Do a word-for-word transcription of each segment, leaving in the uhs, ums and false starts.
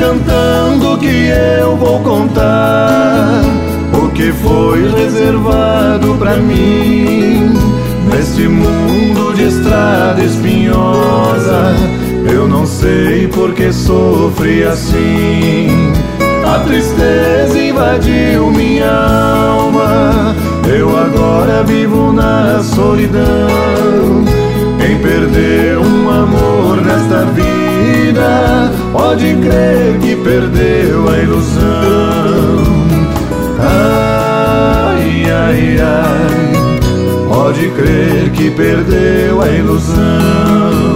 cantando que eu vou contar o que foi reservado pra mim. Neste mundo de estrada espinhosa, eu não sei por que sofri assim. A tristeza invadiu minha alma, eu agora vivo na solidão. Quem perdeu um amor nesta vida, pode crer que perdeu a ilusão. Ai, ai, ai, pode crer que perdeu a ilusão.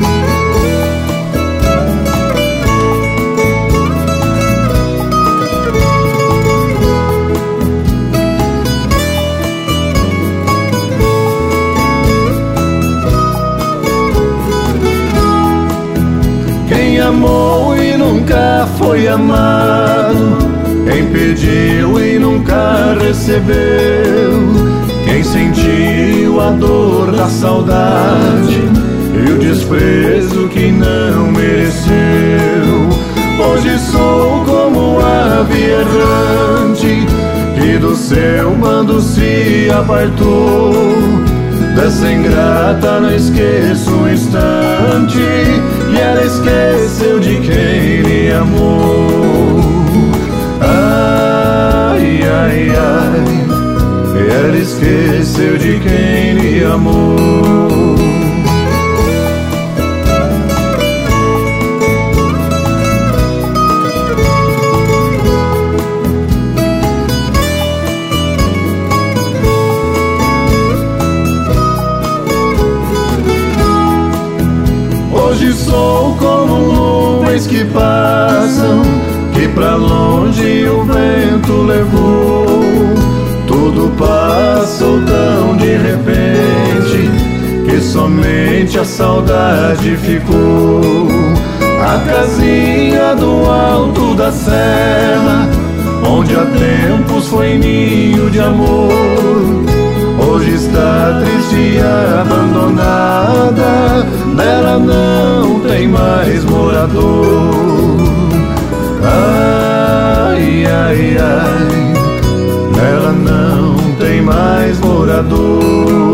Quem amou e nunca foi amado, quem pediu e nunca recebeu, quem sentiu a dor da saudade e o desprezo que não mereceu. Hoje sou como ave errante que do seu bando se apartou. Dessa ingrata não esqueço um instante, e ela esqueceu de quem lhe amou. Ai, ai, ai, ela esqueceu de quem lhe amou. Hoje sou como nuvens que passam, que pra longe o vento levou. Tudo passou tão de repente que somente a saudade ficou. A casinha do alto da serra, onde há tempos foi ninho de amor, hoje está triste e abandonada, nela não tem mais morador. Ai, ai, ai, nela não tem mais morador.